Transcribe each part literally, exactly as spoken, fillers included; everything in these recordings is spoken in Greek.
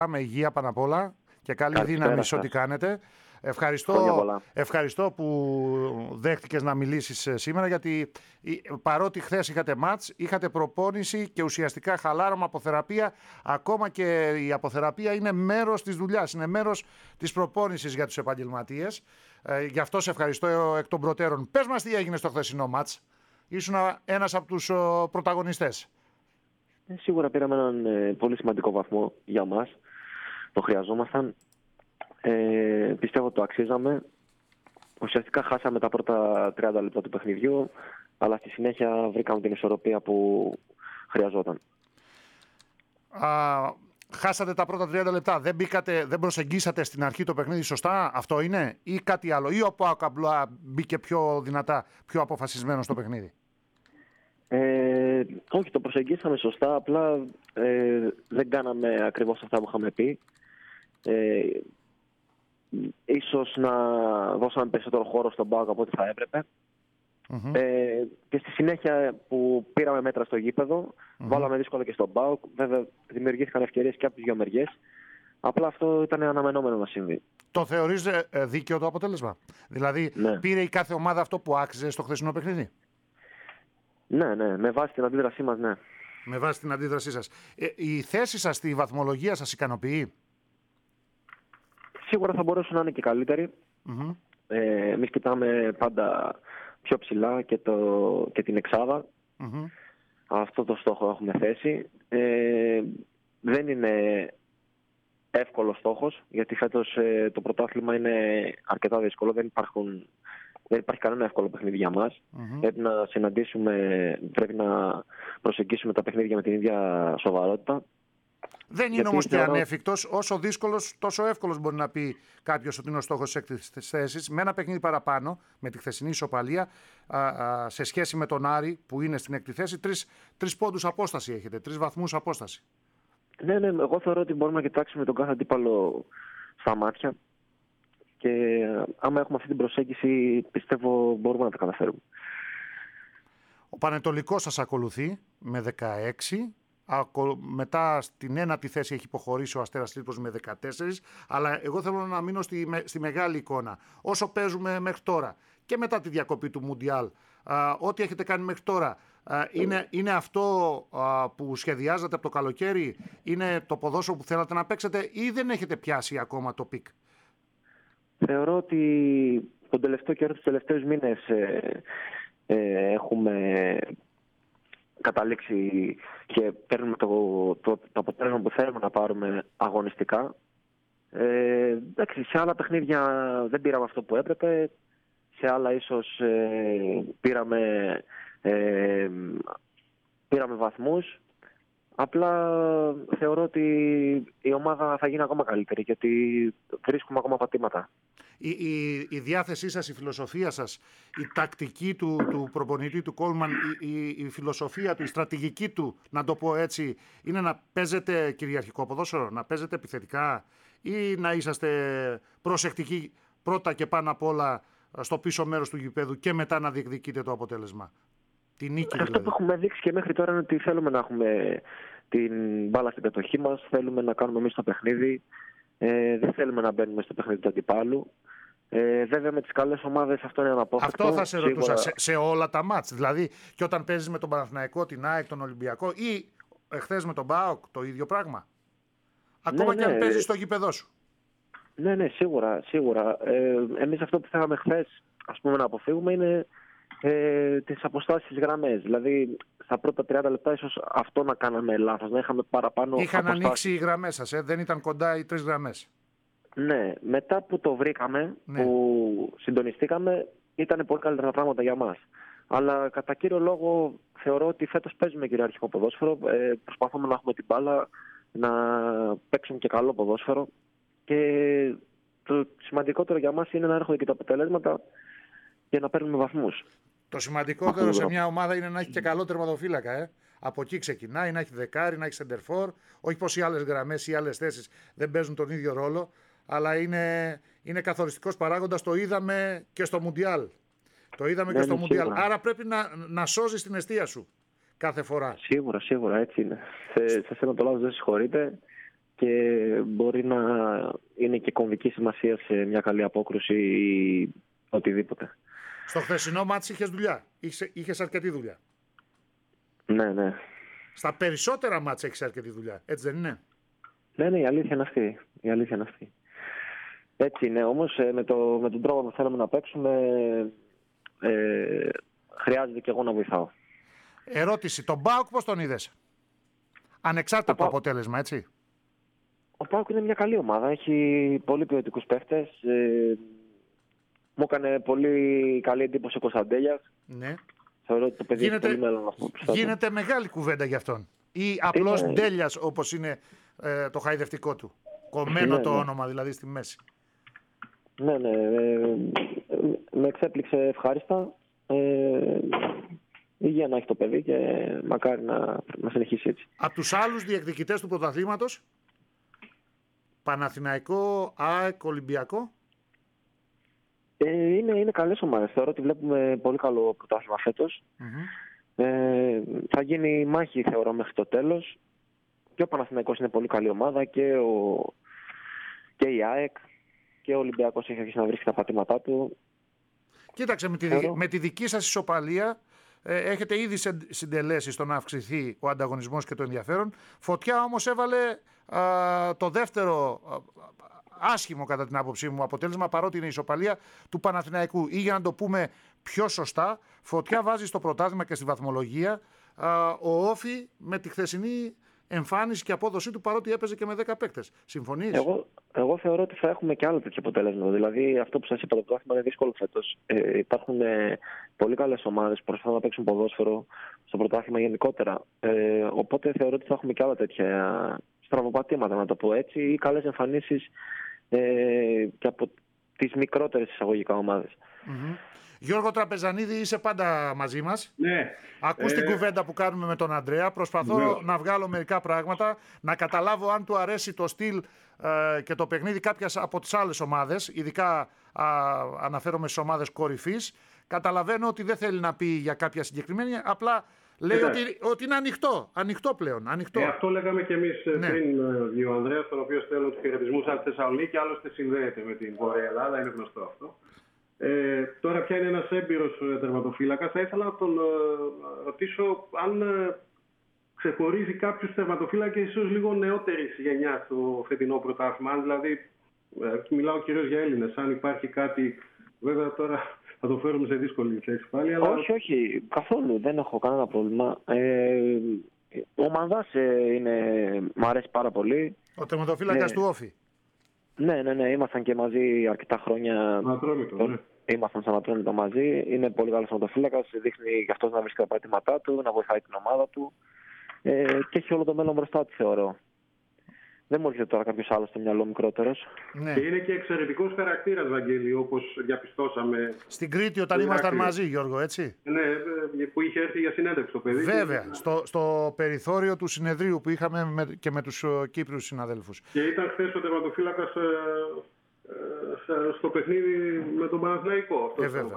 με υγεία πάνω απ' όλα και καλή Καλησπέρα δύναμη σε σας. ό,τι κάνετε. Ευχαριστώ, Χρόνια πολλά. ευχαριστώ που δέχτηκες να μιλήσεις ε, σήμερα, γιατί ε, παρότι χθες είχατε μάτς, είχατε προπόνηση και ουσιαστικά χαλάρωμα, αποθεραπεία. Ακόμα και η αποθεραπεία είναι μέρος της δουλειάς, είναι μέρος της προπόνησης για τους επαγγελματίες. Ε, γι' αυτό σε ευχαριστώ ε, εκ των προτέρων. Πες μας τι έγινε στο χθεσινό μάτς. Ήσουν ένας από τους ο, πρωταγωνιστές. Ε, Σίγουρα πήραμε έναν ε, πολύ σημαντικό βαθμό για μας. Το χρειαζόμασταν. Ε, πιστεύω το αξίζαμε. Ουσιαστικά χάσαμε τα πρώτα τριάντα λεπτά του παιχνιδιού, αλλά στη συνέχεια βρήκαμε την ισορροπία που χρειαζόταν. Α, χάσατε τα πρώτα τριάντα λεπτά. Δεν, μπήκατε, δεν προσεγγίσατε στην αρχή το παιχνίδι σωστά. Αυτό είναι ή κάτι άλλο? Ή ο ΠΑΟΚ απλά μπήκε πιο δυνατά, πιο αποφασισμένο στο παιχνίδι? Ε, όχι, το προσεγγίσαμε σωστά. Απλά ε, δεν κάναμε ακριβώς αυτά που είχαμε πει. Ε, ίσως να δώσαμε περισσότερο χώρο στον ΠΑΟΚ από ό,τι θα έπρεπε. Mm-hmm. Ε, και στη συνέχεια που πήραμε μέτρα στο γήπεδο, mm-hmm. βάλαμε δύσκολα και στον ΠΑΟΚ. Βέβαια, δημιουργήθηκαν ευκαιρίες και από τις δύο μεριές. Απλά αυτό ήταν αναμενόμενο να συμβεί. Το θεωρείς ε, δίκαιο το αποτέλεσμα? Δηλαδή, ναι. πήρε η κάθε ομάδα αυτό που άξιζε στο χθεσινό παιχνίδι? Ναι, ναι. Με βάση την αντίδρασή μας, ναι. Με βάση την αντίδρασή σας. Ε, η θέση σας στη βαθμολογία σας ικανοποιεί? Σίγουρα θα μπορούσε να είναι και καλύτερη. Mm-hmm. Ε, εμείς κοιτάμε πάντα πιο ψηλά και, το, και την εξάδα. Mm-hmm. Αυτό το στόχο έχουμε θέσει. Ε, δεν είναι εύκολος στόχος, γιατί φέτος ε, το πρωτάθλημα είναι αρκετά δύσκολο. Δεν, υπάρχουν, δεν υπάρχει κανένα εύκολο παιχνίδι για μας. Mm-hmm. Πρέπει να συναντήσουμε, πρέπει να προσεγγίσουμε τα παιχνίδια με την ίδια σοβαρότητα. Δεν είναι όμως και θεωρώ... ανέφικτος. Όσο δύσκολος, τόσο εύκολος μπορεί να πει κάποιος ότι είναι ο στόχος της έκτης θέσης. Με ένα παιχνίδι παραπάνω, με τη χθεσινή ισοπαλία, α, α, σε σχέση με τον Άρη που είναι στην έκτη θέση, τρεις, τρεις πόντους απόσταση έχετε, τρεις βαθμούς απόσταση. Ναι, ναι, εγώ θεωρώ ότι μπορούμε να κοιτάξουμε τον κάθε αντίπαλο στα μάτια και άμα έχουμε αυτή την προσέγγιση, πιστεύω μπορούμε να τα καταφέρουμε. Ο Πανετολικός σας ακολουθεί με δεκαέξι. Μετά στην ένατη θέση έχει υποχωρήσει ο Αστέρας Λίπος με δεκατέσσερα, αλλά εγώ θέλω να μείνω στη, στη μεγάλη εικόνα. Όσο παίζουμε μέχρι τώρα και μετά τη διακοπή του Μουντιάλ, α, ό,τι έχετε κάνει μέχρι τώρα, α, είναι, είναι αυτό α, που σχεδιάζατε από το καλοκαίρι? Είναι το ποδόσφαιρο που θέλατε να παίξετε ή δεν έχετε πιάσει ακόμα το πικ? Θεωρώ ότι τον τελευταίο καιρό, τους τελευταίους μήνες ε, ε, έχουμε καταλήξει και παίρνουμε το, το, το αποτέλεσμα που θέλουμε να πάρουμε αγωνιστικά. Ε, εντάξει, σε άλλα παιχνίδια δεν πήραμε αυτό που έπρεπε. Σε άλλα ίσως ε, πήραμε, ε, πήραμε βαθμούς. Απλά θεωρώ ότι η ομάδα θα γίνει ακόμα καλύτερη, γιατί βρίσκουμε ακόμα πατήματα. Η, η, η διάθεσή σας, η φιλοσοφία σας, η τακτική του, του προπονητή του Κόλμαν, η, η, η φιλοσοφία του, η στρατηγική του, να το πω έτσι, είναι να παίζετε κυριαρχικό ποδόσφαιρο, να παίζετε επιθετικά, ή να είσαστε προσεκτικοί πρώτα και πάνω απ' όλα στο πίσω μέρος του γηπέδου και μετά να διεκδικείτε το αποτέλεσμα? Τη νίκη δηλαδή. Αυτό που έχουμε δείξει και μέχρι τώρα είναι ότι θέλουμε να έχουμε την μπάλα στην κατοχή μας, θέλουμε να κάνουμε εμείς το παιχνίδι, ε, δεν θέλουμε να μπαίνουμε στο παιχνίδι του αντιπάλου. Ε, βέβαια με τις καλές ομάδες αυτό είναι αναπόφευκτο. Αυτό θα σε σίγουρα... ρωτούσα σε, σε όλα τα μάτς. Δηλαδή και όταν παίζεις με τον Παναθηναϊκό, την ΑΕΚ, τον Ολυμπιακό ή εχθές με τον ΠΑΟΚ, το ίδιο πράγμα? Ακόμα ναι, και αν ναι. παίζεις στο γήπεδό σου. Ναι, ναι, σίγουρα. σίγουρα. Ε, εμείς αυτό που θέλαμε χθες, ας πούμε, να αποφύγουμε είναι ε, τις αποστάσεις στις γραμμές. Δηλαδή στα πρώτα τριάντα λεπτά ίσως αυτό να κάναμε λάθος, να είχαμε παραπάνω Είχαν αποστάσεις. ανοίξει οι γραμμές σας, ε? Δεν ήταν κοντά οι τρεις γραμμές. Ναι, μετά που το βρήκαμε, ναι. που συντονιστήκαμε, ήταν πολύ καλύτερα πράγματα για μας. Αλλά κατά κύριο λόγο θεωρώ ότι φέτος παίζουμε κυριαρχικό ποδόσφαιρο. Ε, προσπαθούμε να έχουμε την μπάλα, να παίξουμε και καλό ποδόσφαιρο. Και το σημαντικότερο για μας είναι να έρχονται και τα αποτελέσματα για να παίρνουμε βαθμούς. Το σημαντικότερο σε μια ομάδα είναι να έχει και καλό τερματοφύλακα. Ε. Από εκεί ξεκινάει, να έχει δεκάρι, να έχει σεντερφόρ. Όχι πως οι άλλες γραμμές ή άλλες θέσεις δεν παίζουν τον ίδιο ρόλο, αλλά είναι, είναι καθοριστικός παράγοντας. Το είδαμε και στο Μουντιάλ. Το είδαμε ναι, και στο Μουντιάλ. Σίγουρα. Άρα πρέπει να, να σώζεις την εστία σου κάθε φορά. Σίγουρα, σίγουρα έτσι είναι. Σε, σε σένα το λάθος δεν συγχωρείται. και μπορεί να είναι και κομβική σημασία σε μια καλή απόκρουση ή οτιδήποτε. Στο χθεσινό μάτς είχες δουλειά, είχες, είχες αρκετή δουλειά. Ναι, ναι. Στα περισσότερα μάτς έχεις αρκετή δουλειά, έτσι δεν είναι? Ναι, ναι, η αλήθεια είναι αυτή. Η αλήθεια είναι αυτή. Έτσι είναι, όμως με, το, με τον τρόπο που θέλουμε να παίξουμε ε, χρειάζεται και εγώ να βοηθάω. Ερώτηση, τον ΠΑΟΚ πώς τον είδες? Ανεξάρτητα από το αποτέλεσμα, έτσι. Ο ΠΑΟΚ είναι μια καλή ομάδα, έχει πολύ ποιοτικούς παίχτες. Ε, μου έκανε πολύ καλή εντύπωση ο Κωνσταντέλιας. Ναι. Θεωρώ ότι το παιδί γίνεται, έχει πολύ μέλλον αυτό. Γίνεται μεγάλη κουβέντα για αυτόν. Ή απλώς είναι... Ντέλιας, όπως είναι ε, το χαϊδευτικό του. Κομμένο ναι, το ναι. όνομα δηλαδή στη μέση. Ναι, ναι. Ε, με εξέπληξε ευχάριστα. Ε, υγεία να έχει το παιδί και μακάρι να, να συνεχίσει έτσι. Από τους άλλους διεκδικητές του πρωταθλήματος, Παναθηναϊκό, ΑΕΚ, Ολυμπιακό. Ε, είναι, είναι καλές ομάδες. Θεωρώ ότι βλέπουμε πολύ καλό πρωτάθλημα φέτος. Mm-hmm. Ε, θα γίνει μάχη, θεωρώ, μέχρι το τέλος. Και ο Παναθηναϊκός είναι πολύ καλή ομάδα και, ο, και η ΑΕΚ και ο Ολυμπιακός έχει αρχίσει να βρίσκει τα πατήματά του. Κοίταξε, με τη, θεωρώ... με τη δική σας ισοπαλία ε, έχετε ήδη συντελέσει στο να αυξηθεί ο ανταγωνισμός και το ενδιαφέρον. Φωτιά όμως έβαλε α, το δεύτερο α, άσχημο κατά την άποψή μου αποτέλεσμα, παρότι είναι η ισοπαλία του Παναθηναϊκού. Ή για να το πούμε πιο σωστά, Φωτιά βάζει στο πρωτάθλημα και στη βαθμολογία α, ο Όφη με τη χθεσινή εμφάνιση και απόδοσή του, παρότι έπαιζε και με δέκα παίκτες. Συμφωνείς? Εγώ, εγώ θεωρώ ότι θα έχουμε και άλλο τέτοιο αποτέλεσμα. Δηλαδή, αυτό που σας είπα, το πρωτάθλημα είναι δύσκολο φέτος. Ε, υπάρχουν ε, πολύ καλές ομάδες που προσπαθούν να παίξουν ποδόσφαιρο στο πρωτάθλημα γενικότερα. Ε, οπότε θεωρώ ότι θα έχουμε και άλλα τέτοια στραβοπατήματα, να το πω έτσι, ή καλές εμφανίσεις ε, και από τις μικρότερες εισαγωγικά ομάδες. Mm-hmm. Γιώργο Τραπεζανίδη, είσαι πάντα μαζί μας. Ναι. Ακούς ε... την κουβέντα που κάνουμε με τον Ανδρέα. Προσπαθώ ναι. να βγάλω μερικά πράγματα, να καταλάβω αν του αρέσει το στυλ ε, και το παιχνίδι κάποιας από τις άλλες ομάδες. Ειδικά α, αναφέρομαι στις ομάδες κορυφής. Καταλαβαίνω ότι δεν θέλει να πει για κάποια συγκεκριμένη, απλά λέει ότι, ότι είναι ανοιχτό, ανοιχτό πλέον. Ανοιχτό. Ε, αυτό λέγαμε και εμείς ναι. πριν ο Ανδρέας, τον οποίο στέλνω τους χαιρετισμούς από τη Θεσσαλονίκη, άλλωστε συνδέεται με την Βόρεια Ελλάδα, είναι γνωστό αυτό. Ε, τώρα πια είναι ένας έμπειρος τερματοφύλακας. Θα ήθελα να τον ε, ρωτήσω αν ε, ξεχωρίζει κάποιους τερματοφύλακες ίσως λίγο νεότερης γενιάς στο φετινό πρωτάθλημα. Αν δηλαδή, ε, μιλάω κυρίως για Έλληνες, αν υπάρχει κάτι, βέβαια τώρα θα το φέρουμε σε δύσκολη θέση πάλι. Αλλά... Όχι, όχι, καθόλου, δεν έχω κανένα πρόβλημα. Ε, ο Μανδάς ε, είναι, μ' αρέσει πάρα πολύ. Ο τερματοφύλακας ε, του Όφη. Ναι, ναι, ναι, ήμασταν και μαζί αρκετά χρόνια. Ατρόμητο, ναι. Ήμασταν σαν Ατρόμητο μαζί. Είναι πολύ καλός τερματοφύλακας. Δείχνει και αυτός να βρίσκει τα πατήματά του, να βοηθάει την ομάδα του. Ε, και έχει όλο το μέλλον μπροστά του, θεωρώ. Δεν μου έρχεται τώρα κάποιος άλλος στο μυαλό μικρότερος. Ναι. Και είναι και εξαιρετικός χαρακτήρας, Βαγγέλη, όπως διαπιστώσαμε. Στην Κρήτη, όταν ήμασταν μαζί, Γιώργο, έτσι. Ναι, που είχε έρθει για συνέντευξη το παιδί. Βέβαια, και... στο, στο περιθώριο του συνεδρίου που είχαμε με, και με τους uh, Κύπριους συναδέλφους. Και ήταν χθες ο τερματοφύλακας ε, ε, στο παιχνίδι με τον Παναθηναϊκό. Ε, βέβαια.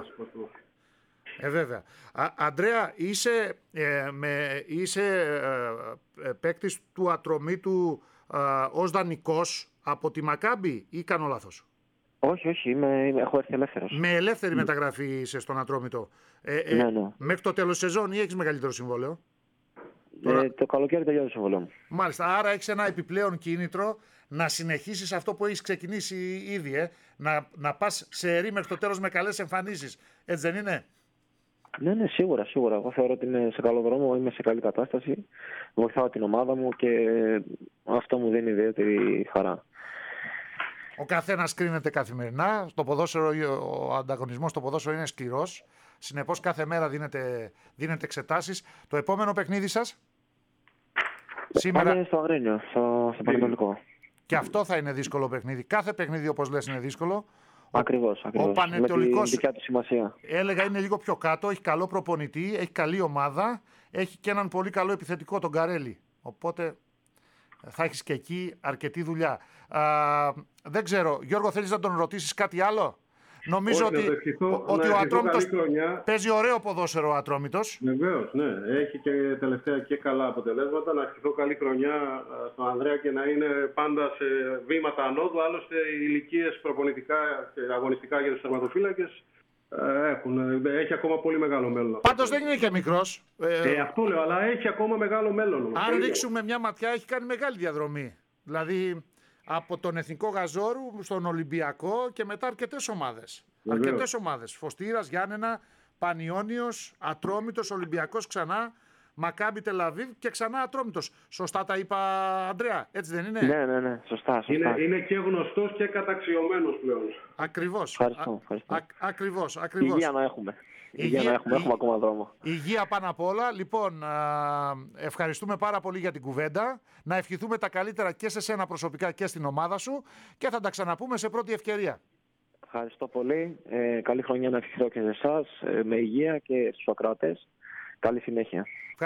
Ε, βέβαια. Α, Αντρέα, είσαι, ε, με, είσαι ε, ε, παίκτης του Ατρομήτου ε, ως δανεικός από τη Μακάμπι ή κάνω λάθος? Όχι, όχι, είμαι, έχω έρθει ελεύθερος. Με ελεύθερη mm. μεταγραφή είσαι στον Ατρόμητο. Ε, ε, ναι, ναι. Μέχρι το τέλος της σεζόν ή έχεις μεγαλύτερο συμβόλαιο? Ε, Τώρα... Το καλοκαίρι τελειώνει το συμβόλαιο μου. Μάλιστα, άρα έχεις ένα επιπλέον κίνητρο να συνεχίσεις αυτό που έχεις ξεκινήσει ήδη, ε? να, να πας σε ερή μέχρι το τέλος με καλές εμφανίσεις. Έτσι δεν είναι? Ναι, ναι, σίγουρα, σίγουρα. Εγώ θεωρώ ότι είμαι σε καλό δρόμο, είμαι σε καλή κατάσταση. Βοηθάω την ομάδα μου και αυτό μου δίνει ιδιαίτερη χαρά. Ο καθένας κρίνεται καθημερινά. Στο ποδόσφαιρο, ο ανταγωνισμός στο ποδόσφαιρο είναι σκληρός. Συνεπώς κάθε μέρα δίνεται, δίνεται εξετάσεις. Το επόμενο παιχνίδι σας? Σήμερα... Πάμε στο Αγρίνιο, στο, στο Πανετολικό. Και αυτό θα είναι δύσκολο παιχνίδι. Κάθε παιχνίδι, όπως λες, είναι δύσκολο. Ακριβώς, ακριβώς. Ο Πανετολικός, με τη δικιά του σημασία. Έλεγα, είναι λίγο πιο κάτω, έχει καλό προπονητή, έχει καλή ομάδα, έχει και έναν πολύ καλό επιθετικό, τον Καρέλη. Οπότε θα έχεις και εκεί αρκετή δουλειά. Α, δεν ξέρω, Γιώργο, θέλεις να τον ρωτήσεις κάτι άλλο? Νομίζω Όχι, ότι, ευχηθώ, ότι ο Ατρόμητος παίζει ωραίο ποδόσφαιρο ο Ατρόμητος. Βεβαίως, ναι. Έχει και τελευταία και καλά αποτελέσματα. Να ευχηθώ καλή χρονιά στον Ανδρέα και να είναι πάντα σε βήματα ανώδου. Άλλωστε, οι ηλικίες προπονητικά και αγωνιστικά για τους τερματοφύλακες έχουν. Έχει ακόμα πολύ μεγάλο μέλλον. Πάντως δεν είναι και μικρός. Ε, ε, αυτό λέω, αλλά έχει ακόμα μεγάλο μέλλον. Αν ρίξουμε μια ματιά, έχει κάνει μεγάλη διαδρομή. Δηλαδή, από τον Εθνικό Γαζόρου στον Ολυμπιακό και μετά αρκετές ομάδες. Βεβαίως. Αρκετές ομάδες. Φωστήρας, Γιάννενα, Πανιόνιος, Ατρόμητος, Ολυμπιακός ξανά, Μακάμπι Τελαβίβ και ξανά Ατρόμητος. Σωστά τα είπα, Αντρέα, έτσι δεν είναι? Ναι, ναι, ναι, σωστά. σωστά. Είναι, είναι και γνωστός και καταξιωμένος πλέον. Ακριβώς. Ακριβώς. Ευχαριστώ, ευχαριστώ. Α, ακριβώς, ακριβώς. Υγεία να έχουμε. Υγεία να έχουμε, έχουμε ακόμα δρόμο. Υγεία πάνω απ' όλα. Λοιπόν, α, ευχαριστούμε πάρα πολύ για την κουβέντα. Να ευχηθούμε τα καλύτερα και σε σένα προσωπικά και στην ομάδα σου και θα τα ξαναπούμε σε πρώτη ευκαιρία. Ευχαριστώ πολύ. Ε, καλή χρονιά να ευχηθώ και σε εσάς, ε, με υγεία και στους ακροατές. Καλή συνέχεια.